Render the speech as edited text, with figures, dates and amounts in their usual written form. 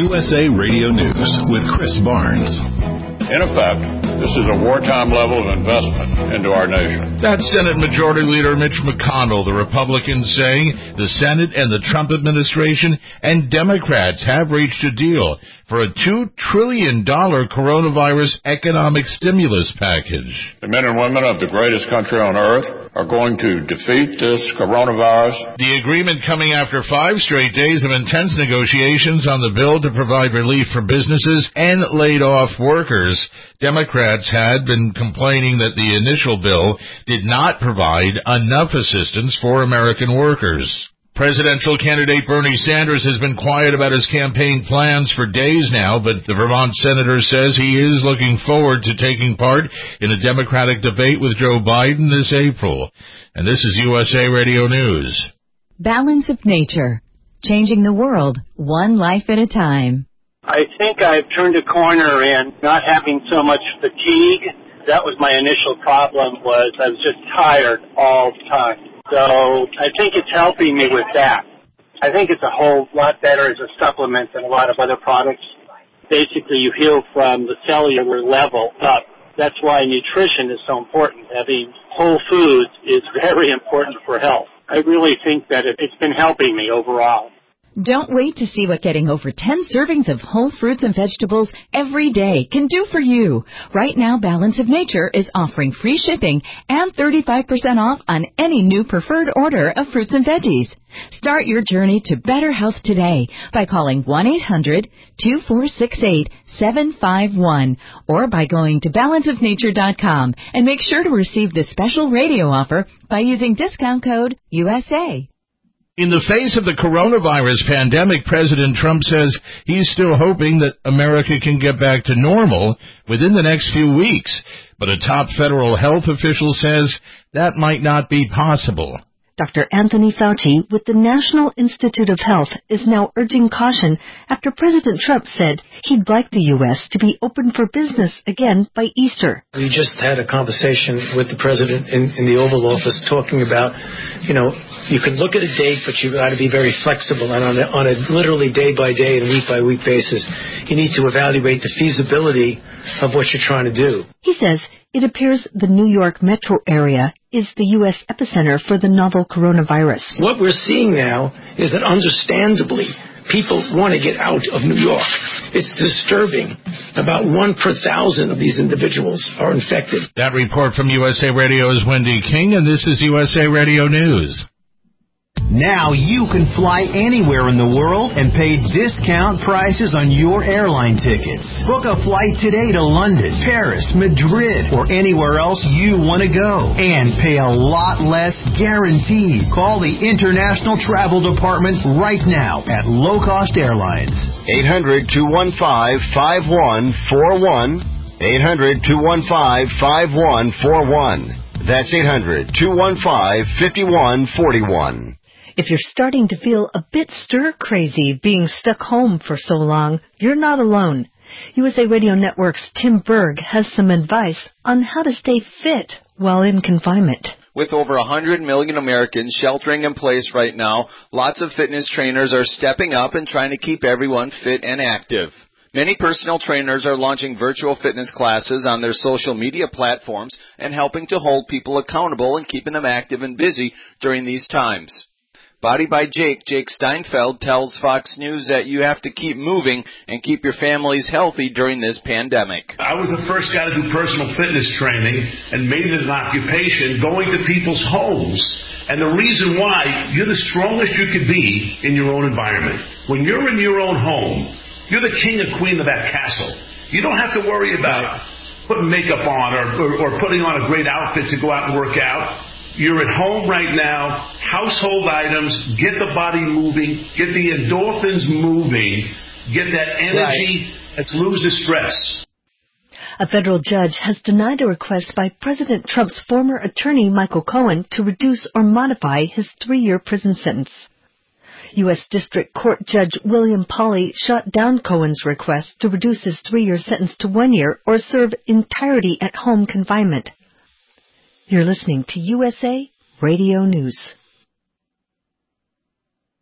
USA Radio News with Chris Barnes. In effect, this is a wartime level of investment into our nation. That's Senate Majority Leader Mitch McConnell. The Republicans saying the Senate and the Trump administration and Democrats have reached a deal for a $2 trillion coronavirus economic stimulus package. The men and women of the greatest country on earth are going to defeat this coronavirus. The agreement coming after 5 straight days of intense negotiations on the bill to provide relief for businesses and laid-off workers. Democrats had been complaining that the initial bill did not provide enough assistance for American workers. Presidential candidate Bernie Sanders has been quiet about his campaign plans for days now, but the Vermont senator says he is looking forward to taking part in a Democratic debate with Joe Biden this April. And this is USA Radio News. Balance of Nature, changing the world one life at a time. I think I've turned a corner in not having so much fatigue. That was my initial problem, was I was just tired all the time. So I think it's helping me with that. I think it's a whole lot better as a supplement than a lot of other products. Basically, you heal from the cellular level up. That's why nutrition is so important. Having whole foods is very important for health. I really think that it's been helping me overall. Don't wait to see what getting over 10 servings of whole fruits and vegetables every day can do for you. Right now, Balance of Nature is offering free shipping and 35% off on any new preferred order of fruits and veggies. Start your journey to better health today by calling 1-800-2468-751 or by going to balanceofnature.com and make sure to receive the special radio offer by using discount code USA. In the face of the coronavirus pandemic, President Trump says he's still hoping that America can get back to normal within the next few weeks. But a top federal health official says that might not be possible. Dr. Anthony Fauci with the National Institute of Health is now urging caution after President Trump said he'd like the U.S. to be open for business again by Easter. We just had a conversation with the president in the Oval Office talking about, you can look at a date, but you've got to be very flexible. And on a literally day-by-day and week-by-week basis, you need to evaluate the feasibility of what you're trying to do. He says it appears the New York metro area is the U.S. epicenter for the novel coronavirus. What we're seeing now is that understandably, people want to get out of New York. It's disturbing. About 1 per 1,000 of these individuals are infected. That report from USA Radio's Wendy King, and this is USA Radio News. Now you can fly anywhere in the world and pay discount prices on your airline tickets. Book a flight today to London, Paris, Madrid, or anywhere else you want to go. And pay a lot less guaranteed. Call the International Travel Department right now at Low Cost Airlines. 800-215-5141. 800-215-5141. That's 800-215-5141. If you're starting to feel a bit stir-crazy being stuck home for so long, you're not alone. USA Radio Network's Tim Berg has some advice on how to stay fit while in confinement. With over 100 million Americans sheltering in place right now, lots of fitness trainers are stepping up and trying to keep everyone fit and active. Many personal trainers are launching virtual fitness classes on their social media platforms and helping to hold people accountable and keeping them active and busy during these times. Body by Jake Steinfeld tells Fox News that you have to keep moving and keep your families healthy during this pandemic. I was the first guy to do personal fitness training and made it an occupation going to people's homes. And the reason why, you're the strongest you could be in your own environment. When you're in your own home, you're the king and queen of that castle. You don't have to worry about putting makeup on or putting on a great outfit to go out and work out. You're at home right now, household items, get the body moving, get the endorphins moving, get that energy, let's lose the stress. A federal judge has denied a request by President Trump's former attorney, Michael Cohen, to reduce or modify his 3-year prison sentence. U.S. District Court Judge William Pauley shot down Cohen's request to reduce his 3-year sentence to 1 year or serve entirety at home confinement. You're listening to USA Radio News.